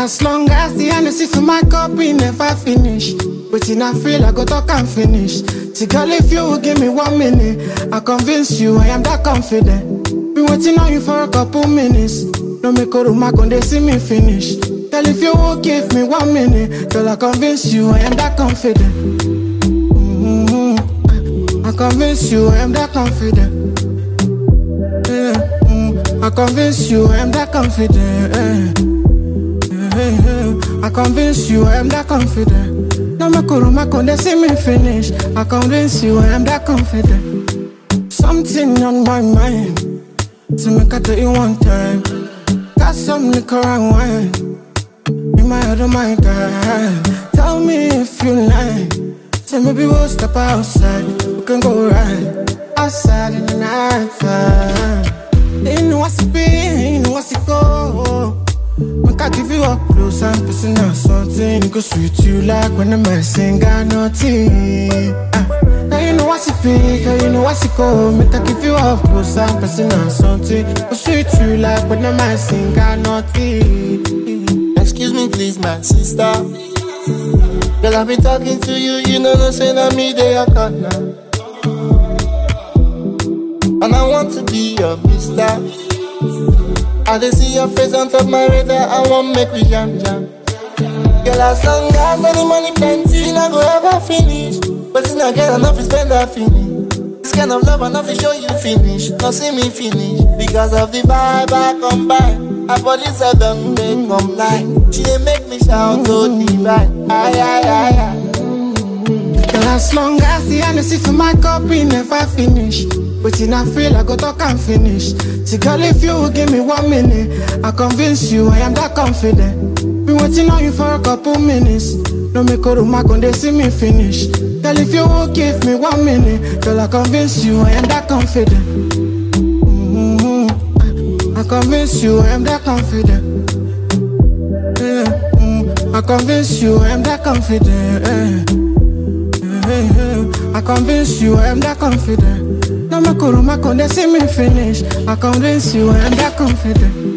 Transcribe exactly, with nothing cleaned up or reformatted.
as long as the Hennessy for my cup we never finish. Waiting I feel I go talk and finish. See girl, if you will give me one minute, I convince you I am that confident. Been waiting on you for a couple minutes. No make a room, I can they see me finish. Girl, if you will give me one minute, girl, I convince you I am that confident. Mm-hmm. I convince you I am that confident. Yeah. Mm-hmm. I convince you I am that confident. Yeah. Yeah. I convince you I am that confident. No make a room, I can they see me finish. I convince you I am that confident. Something on my mind, so make I tell you one time. Got some liquor and wine in my head, oh my God. Tell me if you like. Say maybe we'll step outside. We can go right outside in the night time. You know what's it be, you know what's it go. Make I give you up close and personal something. Go sweet you like when the man sing got nothing. Ah. Now you know what's it be, girl, you know what's it go. Make I give you up close and personal something. Go sweet you like when the man sing got nothing. Excuse me please my sister, girl I've been talking to you, you know no say that me they are caught now. And I want to be your mister. I just see your face on top my radar, I want make we jam jam. Girl as long as any money plenty, I go ever finish. But it's not get enough to spend that feeling. This kind of love enough to show you finish. Not see me finish. Because of the vibe I combine. Her body's a done, they come line. She didn't make me shout so divine. Aye, aye, aye, aye. Girl, as long as the Hennessy for my cup we never finish. Waiting I feel I go talk and finish. See girl, if you will give me one minute, I convince you I am that confident. Been waiting on you for a couple minutes. No make a room, I can they see me finish. Girl, if you will give me one minute, girl, I convince you I am that confident. Mm-hmm. I convince you I am that confident. Yeah. Mm-hmm. I convince you I am that confident. Yeah. Yeah. I convince you I am that confident. No make a room, I can they see me finish. I convince you I am that confident.